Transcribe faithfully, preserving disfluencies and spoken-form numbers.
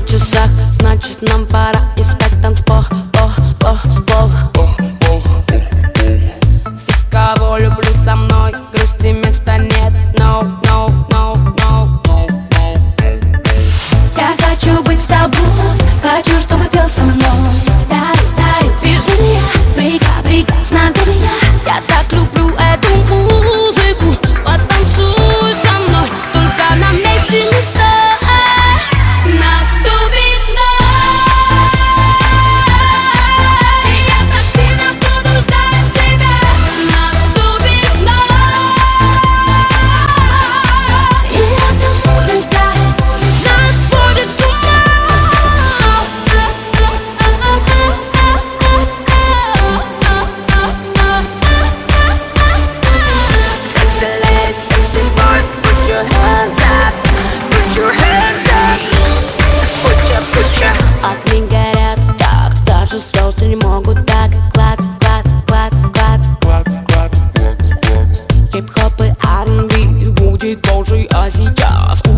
часах, значит нам пора искать танцпол, пол, пол, пол. Все, кого люблю, со мной, грусти места нет. No, no, no, no. Я хочу быть с тобой, хочу, чтобы пел со мной. Дарю, дарю движения, прекрасно для меня. Я так люблю эту музыку, потанцуй со мной, только на месте не стой. Наступит ночь, я так сильно буду ждать тебя. Наступит ночь, и эта музыка Нас сводит с ума. Sexy lady, sexy boy, put your hands up, put your hands up, put your, put your. Огни горят в такт, даже звезды не могут так. Клац, клац, клац, клац. Хип-хоп и ар энд би будет позже, а сейчас